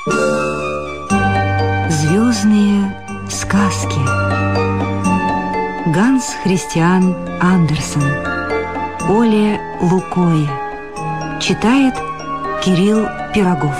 Звездные сказки. Ганс Христиан Андерсен. Оле Лукойе. Читает Кирилл Пирогов.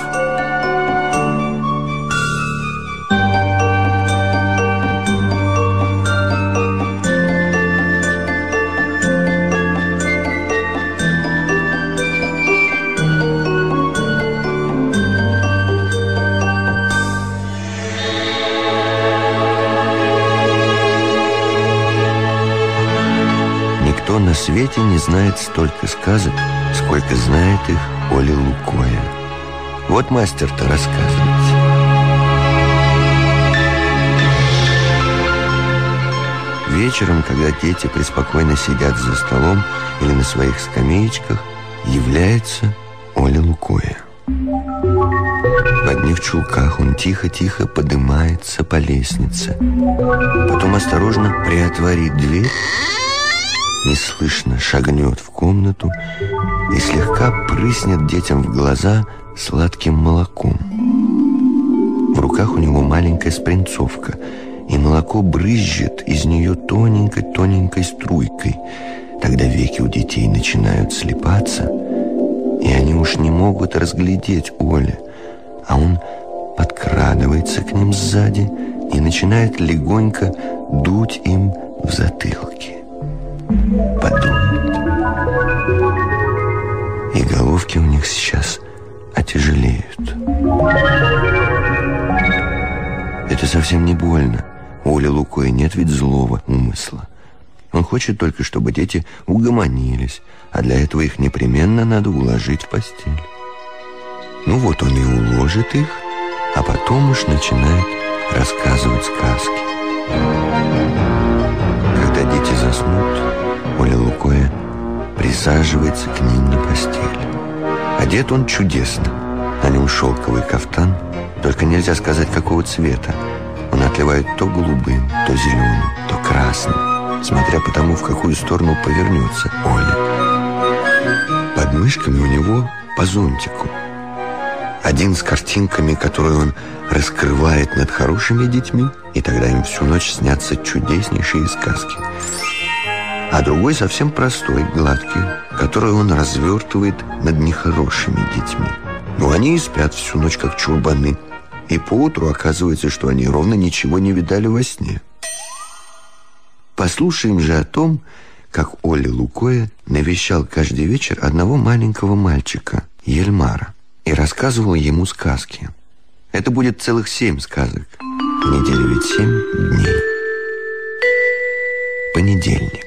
Никто на свете не знает столько сказок, сколько знает их Оле Лукойе. Вот мастер-то рассказывает. Вечером, когда дети преспокойно сидят за столом или на своих скамеечках, является Оле Лукойе. В одних чулках он тихо-тихо поднимается по лестнице. Потом осторожно приотворит дверь, неслышно шагнет в комнату и слегка прыснет детям в глаза сладким молоком. В руках у него маленькая спринцовка, и молоко брызжет из нее тоненькой-тоненькой струйкой. Тогда веки у детей начинают слипаться, и они уж не могут разглядеть Оле, а он подкрадывается к ним сзади и начинает легонько дуть им в затылки. Подует. И головки у них сейчас отяжелеют. Это совсем не больно. У Оли Лукойе нет ведь злого умысла. Он хочет только, чтобы дети угомонились, а для этого их непременно надо уложить в постель. Ну вот он и уложит их, а потом уж начинает рассказывать сказки. Когда дети заснут, Оля Лукойе присаживается к ним на постель. Одет он чудесно. На нем шелковый кафтан, только нельзя сказать, какого цвета. Он отливает то голубым, то зеленым, то красным, смотря по тому, в какую сторону повернется Оля. Под мышками у него по зонтику. Один с картинками, которые он раскрывает над хорошими детьми, и тогда им всю ночь снятся чудеснейшие сказки. А другой совсем простой, гладкий, который он развертывает над нехорошими детьми. Но они и спят всю ночь, как чурбаны. И поутру оказывается, что они ровно ничего не видали во сне. Послушаем же о том, как Оле Лукойе навещал каждый вечер одного маленького мальчика, Ельмара, и рассказывал ему сказки. Это будет целых 7 сказок. В неделе ведь 7 дней. Понедельник.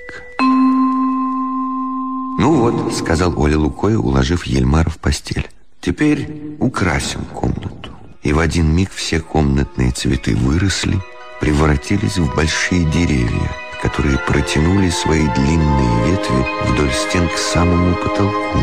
«Ну вот», — сказал Оле Лукойе, уложив Ельмара в постель, «теперь украсим комнату». И в один миг все комнатные цветы выросли, превратились в большие деревья, которые протянули свои длинные ветви вдоль стен к самому потолку.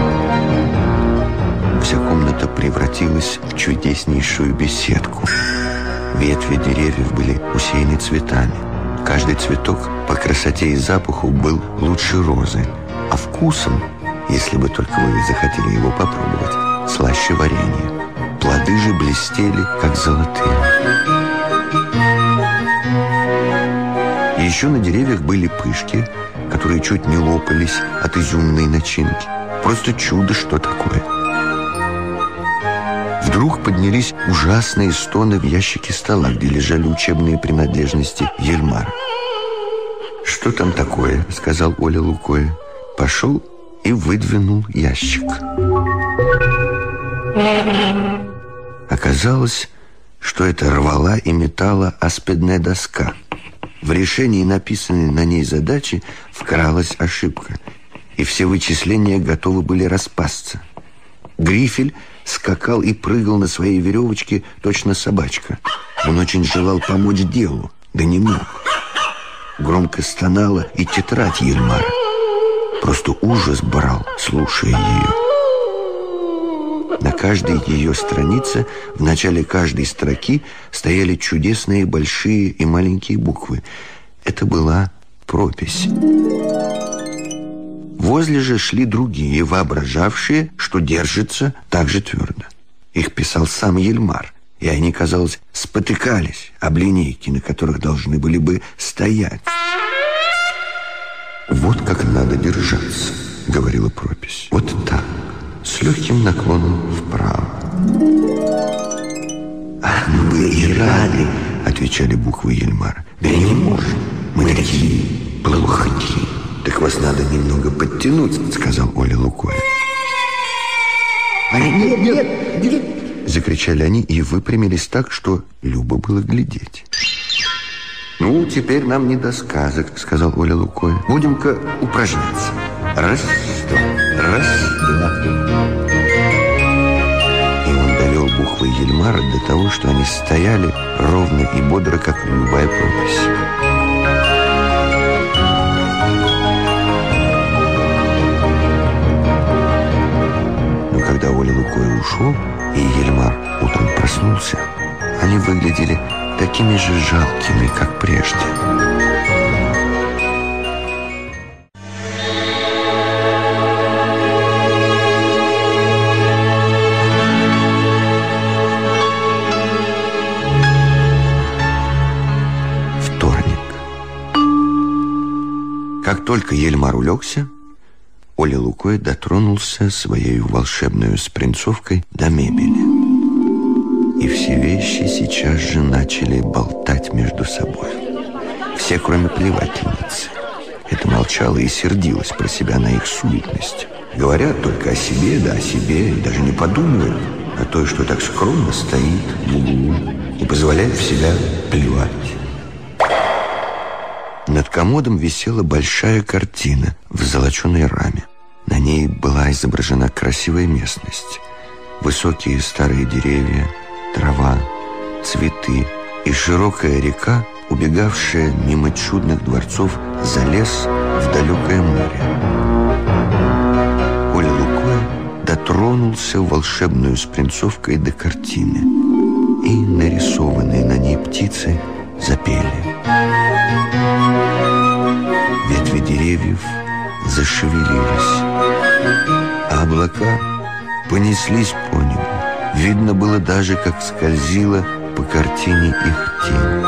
Вся комната превратилась в чудеснейшую беседку. Ветви деревьев были усеяны цветами. Каждый цветок по красоте и запаху был лучше розы, а вкусом, если бы только вы захотели его попробовать, слаще варенья. Плоды же блестели, как золотые. И еще на деревьях были пышки, которые чуть не лопались от изюмной начинки. Просто чудо, что такое. Вдруг поднялись ужасные стоны в ящике стола, где лежали учебные принадлежности Ельмара. «Что там такое?» — сказал Оля Лукойе. Пошел и выдвинул ящик. Оказалось, что это рвала и метала аспидная доска. В решении написанной на ней задачи вкралась ошибка, и все вычисления готовы были распасться. Грифель скакал и прыгал на своей веревочке, точно собачка. Он очень желал помочь делу, да не мог. Громко стонала и тетрадь Ельмара. Просто ужас брал, слушая ее. На каждой ее странице, в начале каждой строки, стояли чудесные большие и маленькие буквы. Это была пропись. Возле же шли другие, воображавшие, что держатся так же твердо. Их писал сам Ельмар, и они, казалось, спотыкались об линейки, на которых должны были бы стоять. «Вот как надо держаться», — говорила пропись. «Вот так, с легким наклоном вправо». «Ах, мы бы и рады», — отвечали буквы Ельмара. «Да не можем, мы такие плохонькие». «Так вас надо немного подтянуть», — сказал Оля Лукоя. «Нет!» — закричали они и выпрямились так, что любо было глядеть. «Ну, теперь нам не до сказок», — сказал Оля Лукоя. «Будем-ка упражняться. Раз, два, раз, два». И он довел буквы Ельмара до того, что они стояли ровно и бодро, как любая пропись. Но когда Оля Лукоя ушел, и Ельмар утром проснулся, они выглядели такими же жалкими, как прежде. Вторник. Как только Ельмар улегся, Оля Лукоя дотронулся своей волшебной спринцовкой до мебели. И все вещи сейчас же начали болтать между собой. Все, кроме плевательницы. Это молчала и сердилась про себя на их суетность. Говорят только о себе, да о себе, и даже не подумают о той, что так скромно стоит в углу и позволяет в себя плевать. Над комодом висела большая картина в золоченой раме. На ней была изображена красивая местность. Высокие старые деревья, трава, цветы и широкая река, убегавшая мимо чудных дворцов за лес в далекое море. Оля Лукоя дотронулся волшебную спринцовкой до картины, и нарисованные на ней птицы запели. Ветви деревьев зашевелились, а облака понеслись по небу. Видно было даже, как скользила по картине их тень.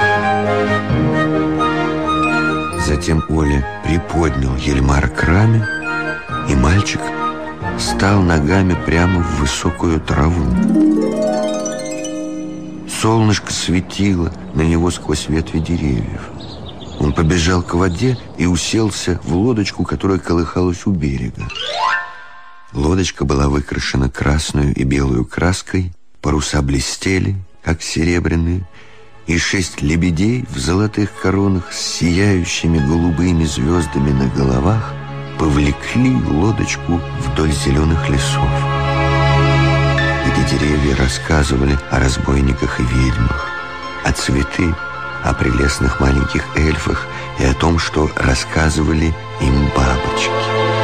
Затем Оля приподнял Ельмара к раме, и мальчик стал ногами прямо в высокую траву. Солнышко светило на него сквозь ветви деревьев. Он побежал к воде и уселся в лодочку, которая колыхалась у берега. Лодочка была выкрашена красную и белую краской, паруса блестели, как серебряные, и 6 лебедей в золотых коронах с сияющими голубыми звездами на головах повлекли лодочку вдоль зеленых лесов, где деревья рассказывали о разбойниках и ведьмах, а цветы о прелестных маленьких эльфах и о том, что рассказывали им бабочки.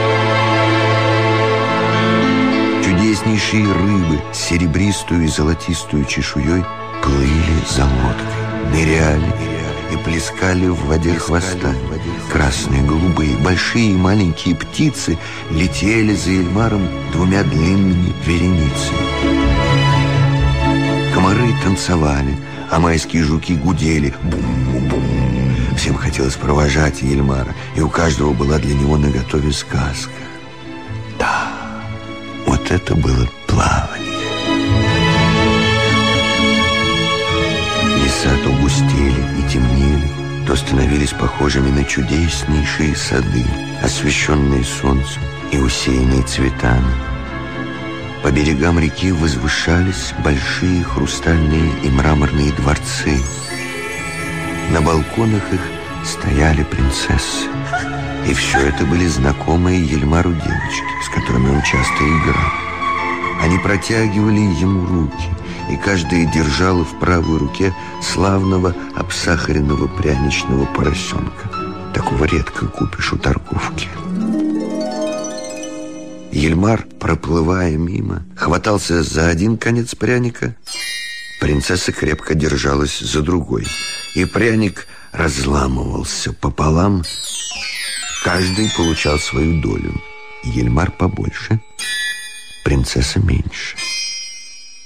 Чудеснейшие рыбы с серебристую и золотистую чешуей плыли за лодкой, ныряли и плескали в воде хвостами. Красные, голубые, большие и маленькие птицы летели за Ельмаром 2 длинными вереницами. Комары танцевали, а майские жуки гудели. Бум-бум-бум. Всем хотелось провожать Ельмара, и у каждого была для него наготове сказка. Да, вот это было плавание. Леса то густели и темнели, то становились похожими на чудеснейшие сады, освещенные солнцем и усеянные цветами. По берегам реки возвышались большие хрустальные и мраморные дворцы. На балконах их стояли принцессы. И все это были знакомые Ельмару девочки, с которыми он часто играл. Они протягивали ему руки, и каждая держала в правой руке славного обсахаренного пряничного поросенка. Такого редко купишь у торговки. Ельмар, проплывая мимо, хватался за один конец пряника. Принцесса крепко держалась за другой, и пряник разламывался пополам. Каждый получал свою долю. Ельмар побольше, принцесса меньше.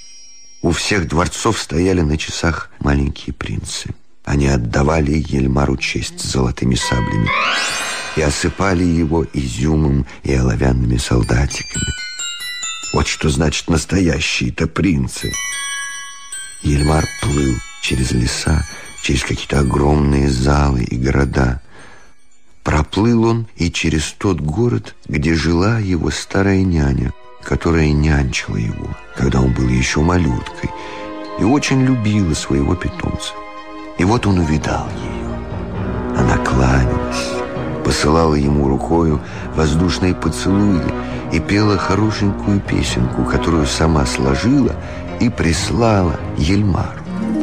У всех дворцов стояли на часах маленькие принцы. Они отдавали Ельмару честь золотыми саблями и осыпали его изюмом и оловянными солдатиками. Вот что значит настоящие-то принцы. Ельмар плыл через леса, через какие-то огромные залы и города. Проплыл он и через тот город, где жила его старая няня, которая нянчила его, когда он был еще малюткой, и очень любила своего питомца. И вот он увидал ее. Она кланялась, посылала ему рукою воздушные поцелуи и пела хорошенькую песенку, которую сама сложила и прислала Ельмару.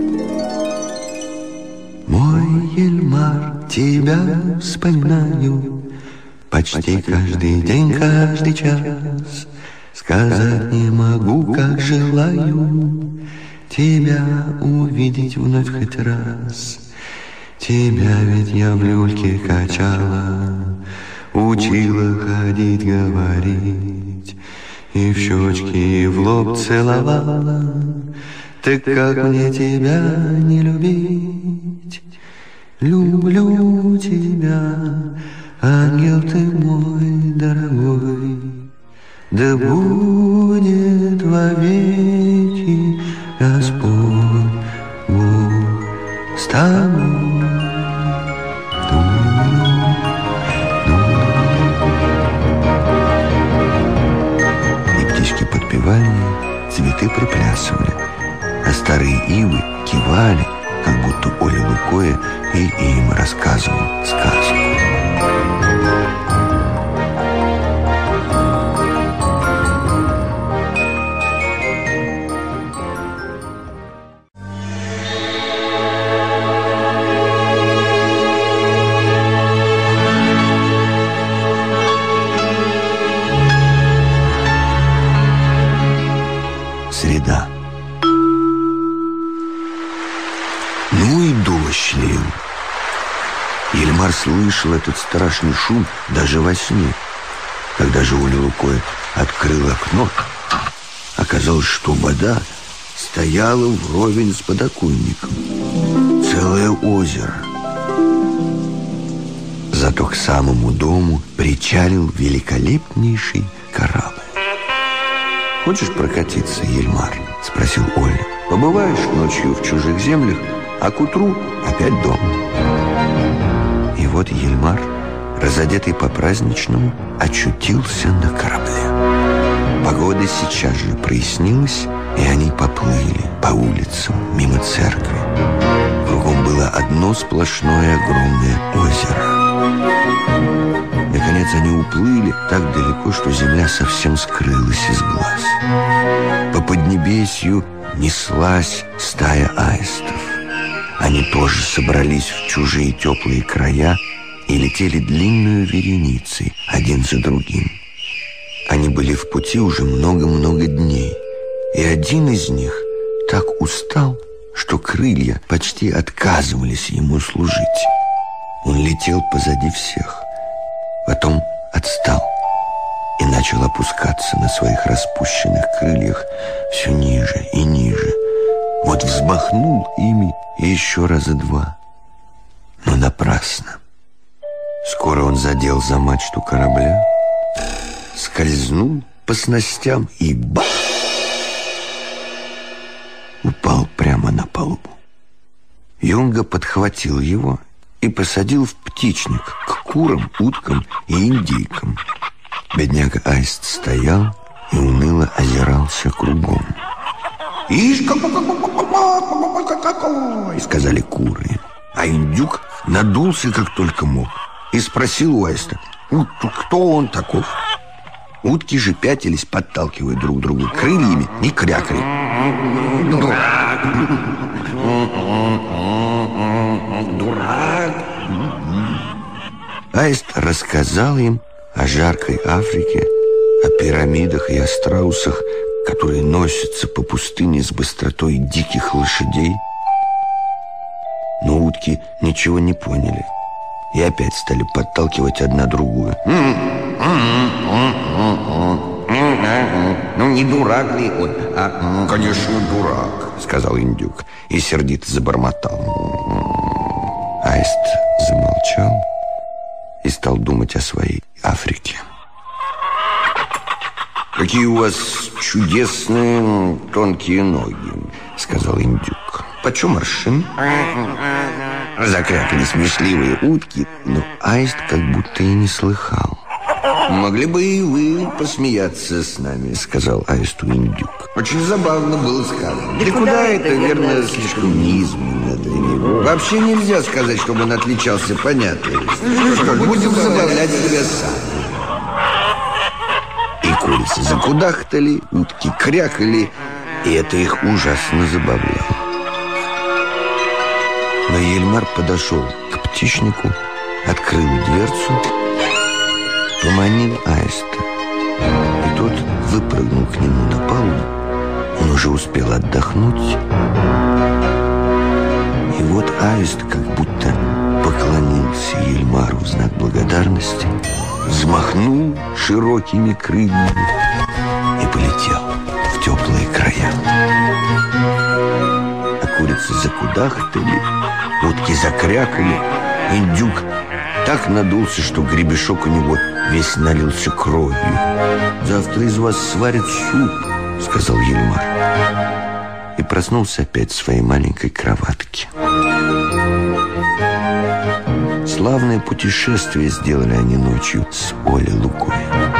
Мой Ельмар, тебя вспоминаю почти каждый день, каждый час. Сказать не могу, как желаю тебя увидеть вновь хоть раз. Тебя ведь я в люльке качала, учила ходить, говорить, и в щечки, и в лоб целовала. Так как мне тебя не любить? Люблю тебя, ангел ты мой дорогой. Да будет вовеки Господь Бог с тобой. И птички подпевали, цветы приплясывали, а старые ивы кивали, как будто Оля Лукоя и им рассказывал сказку. Среда. Ну и дождь лил. Ельмар слышал этот страшный шум даже во сне. Когда же Оля Лукоя открыл окно, оказалось, что вода стояла вровень с подоконником. Целое озеро. Зато к самому дому причалил великолепнейший корабль. «Хочешь прокатиться, Ельмар?» — спросил Оля. «Побываешь ночью в чужих землях, а к утру опять дома». И вот Ельмар, разодетый по-праздничному, очутился на корабле. Погода сейчас же прояснилась, и они поплыли по улицам мимо церкви. Кругом было одно сплошное огромное озеро. Наконец они уплыли так далеко, что земля совсем скрылась из глаз. По поднебесью неслась стая аистов. Они тоже собрались в чужие теплые края и летели длинную вереницей, один за другим. Они были в пути уже много-много дней, и один из них так устал, что крылья почти отказывались ему служить. Он летел позади всех, потом отстал и начал опускаться на своих распущенных крыльях все ниже и ниже. Вот взмахнул ими еще раза два, но напрасно. Скоро он задел за мачту корабля, скользнул по снастям и бах! Упал прямо на палубу. Юнга подхватил его и посадил в птичник к курам, уткам и индейкам. Бедняга Аист стоял и уныло озирался кругом. «Ишь, какой!» — сказали куры. А индюк надулся, как только мог, и спросил у Аиста: «Кто он таков?» Утки же пятились, подталкивая друг друга крыльями, и крякали. «Дурак! Дурак!» Аист рассказал им о жаркой Африке, о пирамидах и о страусах, которые носятся по пустыне с быстротой диких лошадей. Но утки ничего не поняли и опять стали подталкивать одна другую. Ну, не дурак ли он? Конечно, дурак, сказал индюк и сердито забормотал. Аист замолчал и стал думать о своей Африке. «Какие у вас чудесные тонкие ноги», — сказал индюк. «Почем аршин?» Закрякали смешливые утки, но аист как будто и не слыхал. «Могли бы и вы посмеяться с нами», — сказал аисту индюк. «Очень забавно было сказано. Да куда это, верно, слишком низменно для него. Вообще нельзя сказать, чтобы он отличался понятливостью. Ну что ж, будем забавлять себя сами». И курицы закудахтали, утки крякали, и это их ужасно забавляло. Но Ельмар подошел к птичнику, открыл дверцу, поманил аиста, и тот выпрыгнул к нему на палубу. Он уже успел отдохнуть, и вот аист как будто поклонился Ельмару в знак благодарности, взмахнул широкими крыльями и полетел в теплые края. А курицы закудахтали, утки закрякали, индюк так надулся, что гребешок у него весь налился кровью. «Завтра из вас сварят суп», — сказал Ельмар. И проснулся опять в своей маленькой кроватке. Славное путешествие сделали они ночью с Олей Лукой.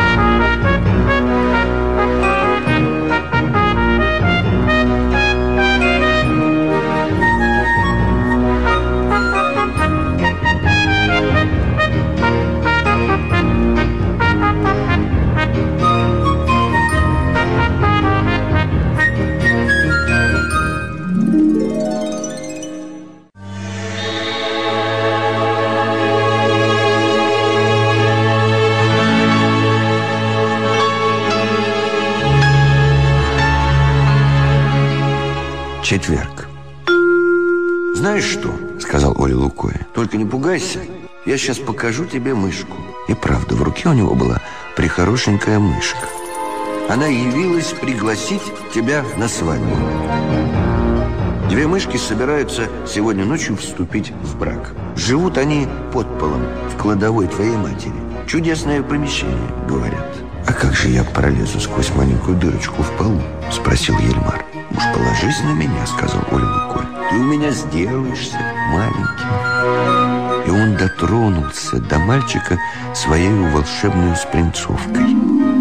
Четверг. «Знаешь что?» — сказал Оля Лукоя. «Только не пугайся, я сейчас покажу тебе мышку». И правда, в руке у него была прихорошенькая мышка. Она явилась пригласить тебя на свадьбу. Две мышки собираются сегодня ночью вступить в брак. Живут они под полом в кладовой твоей матери. Чудесное помещение, говорят. «А как же я пролезу сквозь маленькую дырочку в полу?» — спросил Ельмар. «Уж положись на меня», — сказал Оля Лукоя. «Ты у меня сделаешься маленьким». И он дотронулся до мальчика своей волшебной спринцовкой.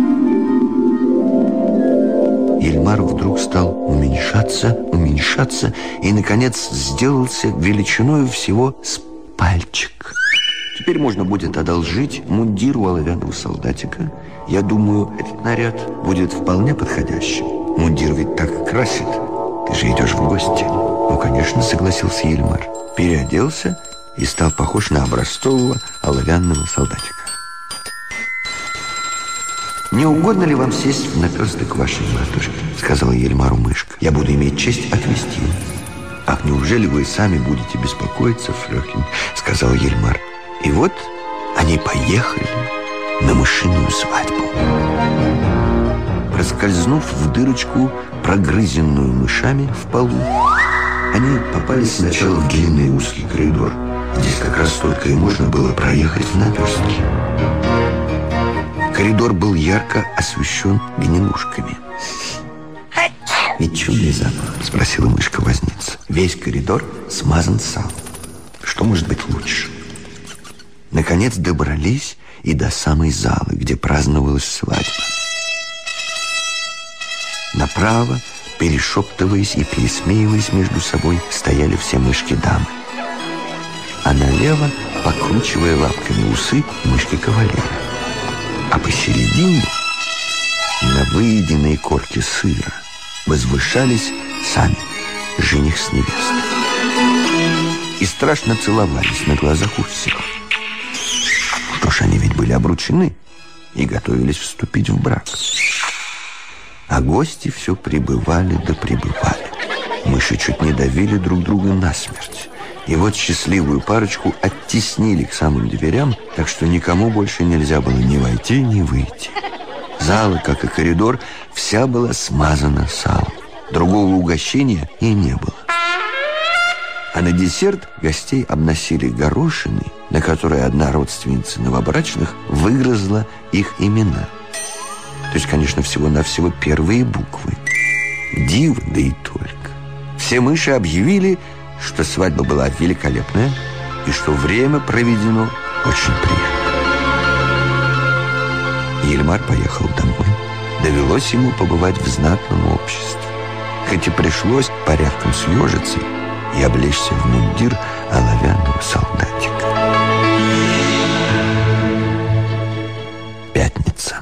Ельмар вдруг стал уменьшаться и, наконец, сделался величиною всего с пальчик. Теперь можно будет одолжить мундир у оловянного солдатика. Я думаю, этот наряд будет вполне подходящим. Мундир ведь так красит. Ты же идешь в гости. Ну, конечно, согласился Ельмар. Переоделся и стал похож на образцового оловянного солдатика. «Не угодно ли вам сесть в наперсток вашей матушки?» — сказала Ельмару мышка. «Я буду иметь честь отвезти вас». «Ах, неужели вы сами будете беспокоиться, Фрёкин?» — сказал Ельмар. И вот они поехали на мышиную свадьбу. Проскользнув в дырочку, прогрызенную мышами в полу, они попали сначала в длинный узкий коридор. Здесь как раз только и можно было проехать в наперстке. Коридор был ярко освещен гнилушками. «Ведь чудный запах?» — спросила мышка-возница. «Весь коридор смазан салом. Что может быть лучше?» Наконец добрались и до самой залы, где праздновалась свадьба. Направо, перешептываясь и пересмеиваясь между собой, стояли все мышки-дамы. А налево, покручивая лапками усы, мышки-кавалеры. А посередине, на выеденной корке сыра, возвышались сами жених с невестой. И страшно целовались на глазах у всех. Что ж, они ведь были обручены и готовились вступить в брак. А гости все прибывали да прибывали. Мыши чуть не давили друг друга насмерть. И вот счастливую парочку оттеснили к самым дверям, так что никому больше нельзя было ни войти, ни выйти. Зала, как и коридор, вся была смазана салом. Другого угощения и не было. А на десерт гостей обносили горошины, на которые одна родственница новобрачных выгрызла их имена. То есть, конечно, всего-навсего первые буквы. Диво, да и только. Все мыши объявили, что свадьба была великолепная и что время проведено очень приятно. Ельмар поехал домой. Довелось ему побывать в знатном обществе. Хоть и пришлось порядком съежиться и облечься в мундир оловянного солдатика. Пятница.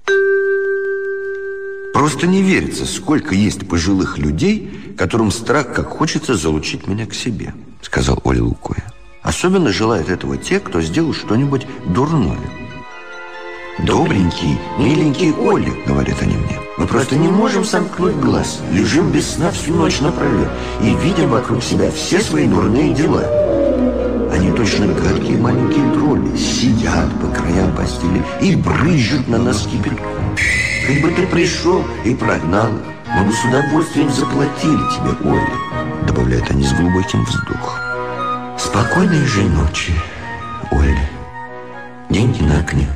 Просто не верится, сколько есть пожилых людей, которым страх как хочется залучить меня к себе, сказал Оля Лукоя. Особенно желают этого те, кто сделал что-нибудь дурное. «Добренький, миленький Оля», — говорят они мне, «мы просто не можем сомкнуть глаз, лежим без сна всю ночь напролет и видим вокруг себя все свои дурные дела. Они точно гадкие маленькие тролли, сидят по краям постели и брызжут на нас кипятком. Как бы ты пришел и прогнал их, мы бы с удовольствием заплатили тебе, Оля», — добавляют они с глубоким вздохом. «Спокойной же ночи, Оля. Деньги на окне».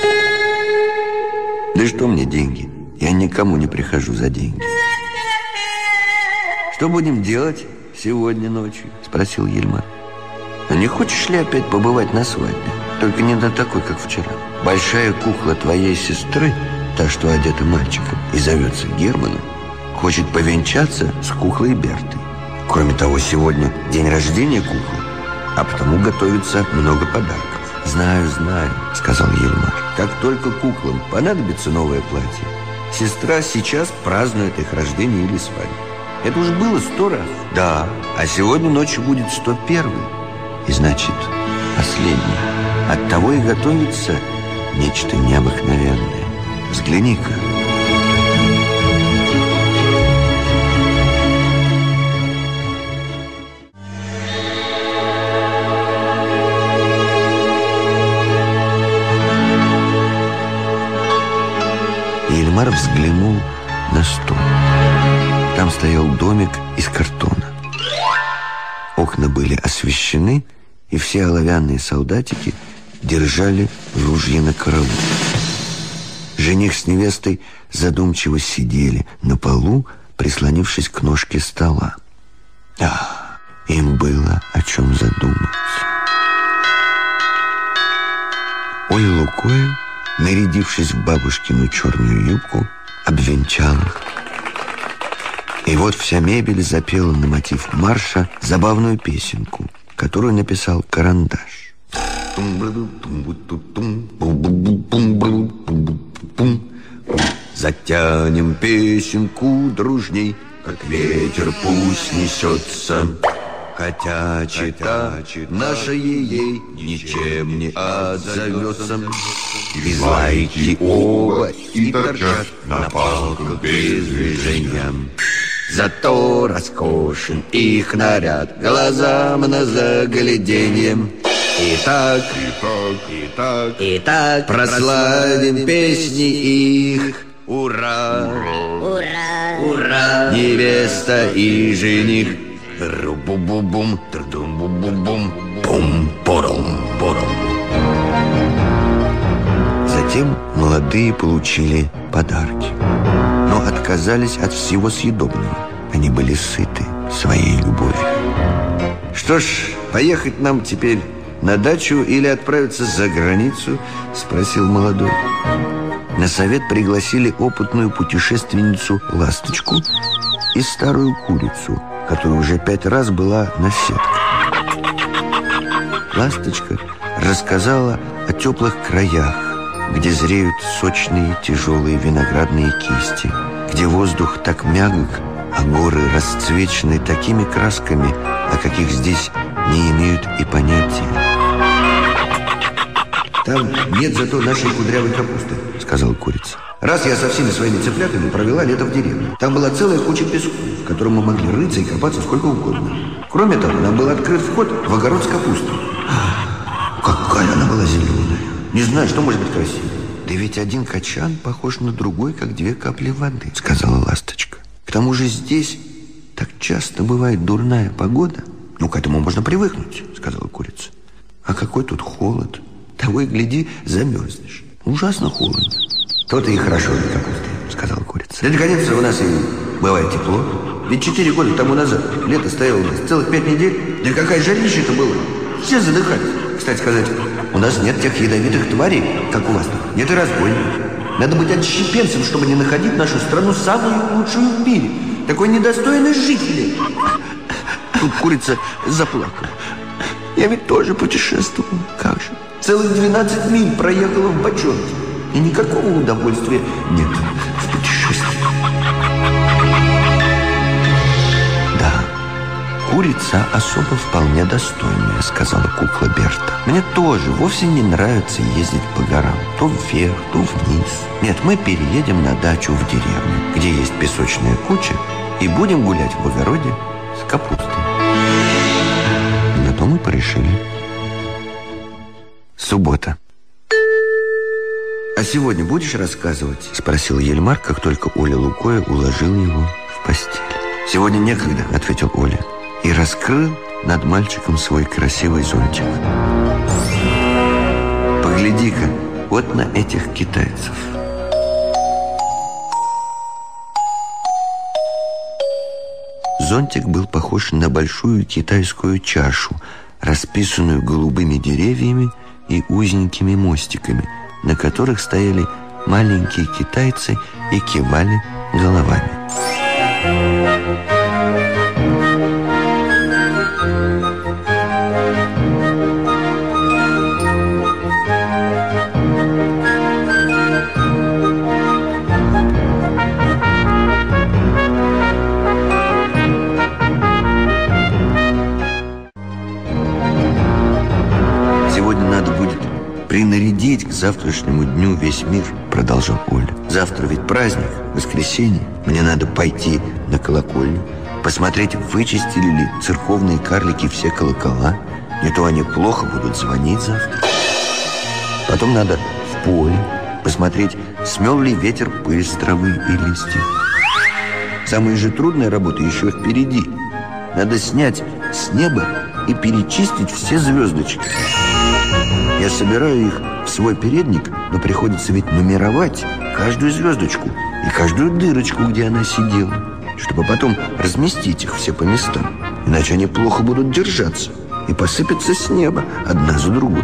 Да что мне деньги? Я никому не прихожу за деньги. «Что будем делать сегодня ночью?» — спросил Ельмар. «А не хочешь ли опять побывать на свадьбе? Только не на такой, как вчера. Большая кукла твоей сестры, та, что одета мальчиком и зовется Германом, хочет повенчаться с куклой Бертой. Кроме того, сегодня день рождения куклы, а потому готовится много подарков». «Знаю, знаю», — сказал Ельмар. «Как только куклам понадобится новое платье, сестра сейчас празднует их рождение или свадьбу. Это уж было 100 раз. Да, а сегодня ночью будет 101-й. И значит, последний. Оттого и готовится нечто необыкновенное. Взгляни-ка». Ельмар взглянул на стол. Там стоял домик из картона. Окна были освещены, и все оловянные солдатики держали ружья на карауле. Жених с невестой задумчиво сидели на полу, прислонившись к ножке стола. Да, им было о чем задуматься. Оля Лукоя, нарядившись в бабушкину черную юбку, обвенчала. И вот вся мебель запела на мотив марша забавную песенку, которую написал Карандаш. Затянем песенку дружней, как ветер пусть несется. Хотя чита наша ей ничем не отзовется. Безлайки оба и торчат на палках без движения. Зато роскошен их наряд глазам на загляденье. Итак, прославим песни их. Ура! Ура! Ура! Невеста и жених. Ру-бу-бу-бум, тру-бу-бу-бум, бум-пором-пором. Затем молодые получили подарки, но отказались от всего съедобного. Они были сыты своей любовью. «Что ж, поехать нам теперь на дачу или отправиться за границу?» — спросил молодой. На совет пригласили опытную путешественницу Ласточку и старую курицу, которая уже 5 раз была на сетках. Ласточка рассказала о теплых краях, где зреют сочные тяжелые виноградные кисти, где воздух так мягок, а горы расцвечены такими красками, о каких здесь не имеют и понятия. «Там нет зато нашей кудрявой капусты», — сказала курица. «Раз я со всеми своими цыплятами провела лето в деревне. Там была целая куча песку, в котором мы могли рыться и копаться сколько угодно. Кроме того, нам был открыт вход в огород с капустой. Какая она была зеленая! Не знаю, что может быть красивее. Да и ведь один качан похож на другой, как две капли воды, сказала ласточка. К тому же здесь так часто бывает дурная погода. Ну, к этому можно привыкнуть, сказала курица. А какой тут холод. Того и гляди, замерзнешь. Ужасно холодно. То-то и хорошо для капусты, сказала курица. Да, наконец, у нас и бывает тепло. Ведь 4 года тому назад лето стояло у нас целых 5 недель. Да какая жарища-то была. Все задыхались. Кстати сказать, у нас нет тех ядовитых тварей, как у вас тут. Нет и разбойников. Надо быть отщепенцем, чтобы не находить нашу страну самую лучшую в мире. Такой недостойной жителей. Тут курица заплакала. Я ведь тоже путешествовала. Как же? Целых 12 миль проехала в бочонке. И никакого удовольствия нет в путешествии. Да, курица особо вполне достойная, сказала кукла Берта. Мне тоже вовсе не нравится ездить по горам. То вверх, то вниз. Нет, мы переедем на дачу в деревню, где есть песочная куча, и будем гулять в огороде с капустой. На то мы порешили. Суббота. «А сегодня будешь рассказывать?» — спросил Ельмар, как только Оля Лукоя уложил его в постель. «Сегодня некогда», — ответил Оля, и раскрыл над мальчиком свой красивый зонтик. «Погляди-ка, вот на этих китайцев». Зонтик был похож на большую китайскую чашу, расписанную голубыми деревьями и узенькими мостиками, на которых стояли маленькие китайцы и кивали головами. «Принарядить к завтрашнему дню весь мир», — продолжал Оля. «Завтра ведь праздник, воскресенье. Мне надо пойти на колокольню, посмотреть, вычистили ли церковные карлики все колокола. Не то они плохо будут звонить завтра. Потом надо в поле посмотреть, смел ли ветер пыль с травы и листьев. Самая же трудная работа еще впереди. Надо снять с неба и перечистить все звездочки. Я собираю их в свой передник, но приходится ведь нумеровать каждую звездочку и каждую дырочку, где она сидела, чтобы потом разместить их все по местам. Иначе они плохо будут держаться и посыпятся с неба одна за другой.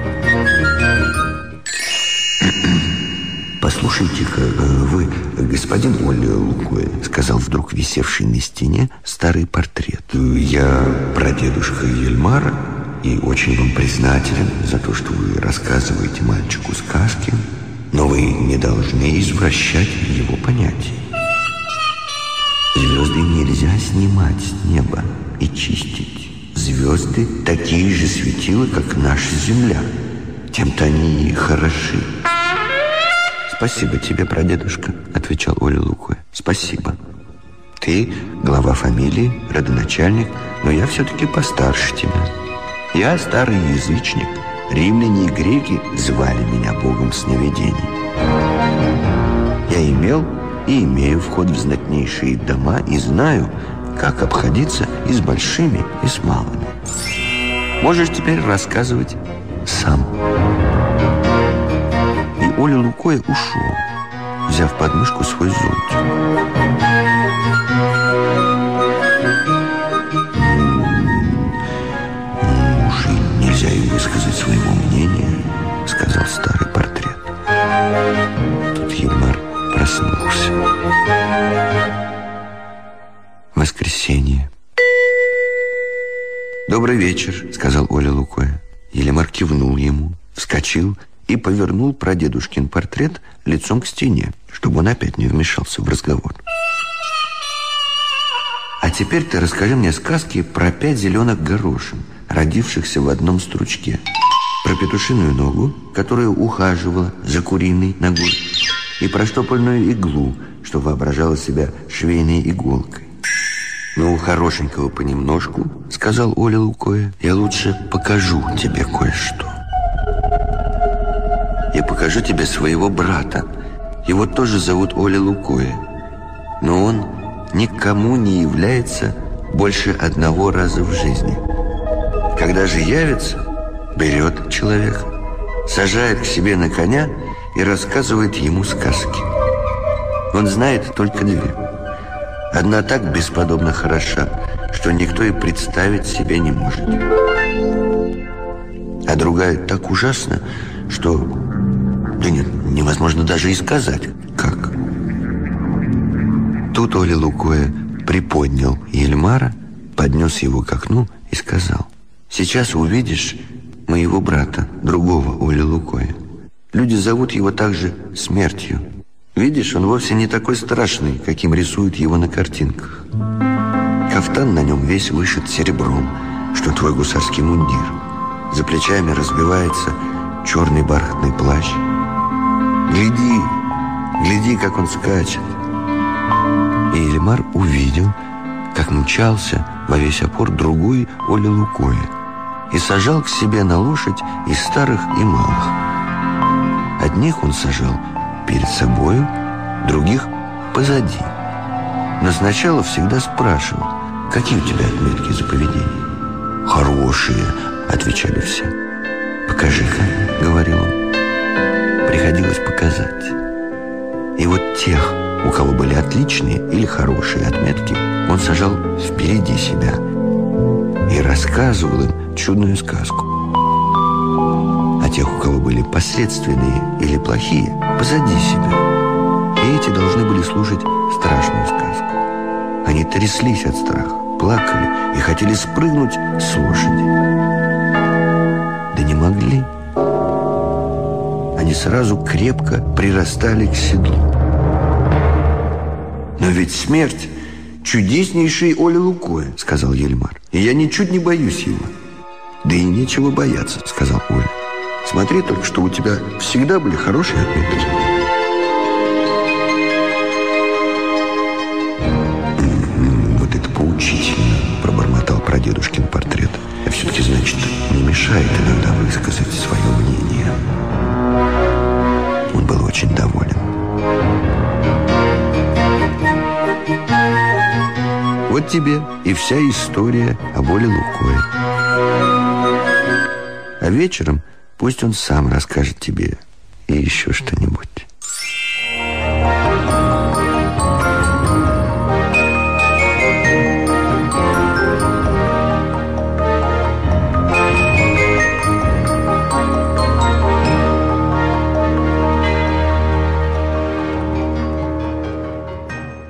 «Послушайте-ка, вы, господин Оля Лукоя», — сказал вдруг висевший на стене старый портрет. «Я прадедушка Ельмара и очень вам признателен за то, что вы рассказываете мальчику сказки, но вы не должны извращать его понятия. Звезды нельзя снимать с неба и чистить. Звезды такие же светила, как наша Земля. Тем-то они и хороши». «Спасибо тебе, прадедушка», — отвечал Оля Лукоя. «Спасибо. Ты глава фамилии, родоначальник, но я все-таки постарше тебя. Я старый язычник. Римляне и греки звали меня богом сновидений. Я имел и имею вход в знатнейшие дома и знаю, как обходиться и с большими, и с малыми. Можешь теперь рассказывать сам». И Оля Лукоя ушел, взяв под мышку свой зонтик. «Уже нельзя и высказать своего мнения», — сказал старый портрет. Тут Ельмар проснулся. Воскресенье. «Добрый вечер», — сказал Оля Лукоя. Ельмар кивнул ему, вскочил и повернул прадедушкин портрет лицом к стене, чтобы он опять не вмешался в разговор. «А теперь ты расскажи мне сказки про 5 зеленых горошин, родившихся в одном стручке, про петушиную ногу, которая ухаживала за куриной ногой, и про штопольную иглу, что воображала себя швейной иголкой». «Ну, хорошенького понемножку», — сказал Оля Лукоя. «Я лучше покажу тебе кое-что». я покажу тебе своего брата. Его тоже зовут Оля Лукоя. Но он никому не является больше одного раза в жизни. Когда же явится, берет человека, сажает к себе на коня и рассказывает ему сказки. Он знает только две. Одна так бесподобно хороша, что никто и представить себе не может. А другая так ужасна, что да нет, невозможно даже и сказать, как. Тут Оля Лукоя приподнял Ельмара, поднес его к окну и сказал: «Сейчас увидишь моего брата, другого Оли Лукоя. Люди зовут его также Смертью. Видишь, он вовсе не такой страшный, каким рисуют его на картинках. Кафтан на нем весь вышит серебром, что твой гусарский мундир. За плечами разбивается черный бархатный плащ. Гляди, гляди, как он скачет». И Ельмар увидел, как мчался во весь опор другой Оля Лукоя и сажал к себе на лошадь из старых и малых. Одних он сажал перед собою, других позади. Но сначала всегда спрашивал: «Какие у тебя отметки за поведение?» «Хорошие», — отвечали все. «Покажи-ка», — говорил он. Приходилось показать. И вот тех, у кого были отличные или хорошие отметки, он сажал впереди себя и рассказывал им чудную сказку. А тех, у кого были посредственные или плохие, позади себя. И эти должны были слушать страшную сказку. Они тряслись от страха, плакали и хотели спрыгнуть с лошади. Да не могли. Они сразу крепко прирастали к седлу. «Но ведь смерть — чудеснейший Оля Лукоя», — сказал Ельмар. «И я ничуть не боюсь его». «Да и нечего бояться», — сказал Оля. «Смотри только, что у тебя всегда были хорошие отметки». «Вот это поучительно», — пробормотал прадедушкин портрет. «А все-таки, значит, не мешает иногда высказать свое мнение». Он был очень доволен. Вот тебе и вся история об Оле Лукое. А вечером пусть он сам расскажет тебе и еще что-нибудь.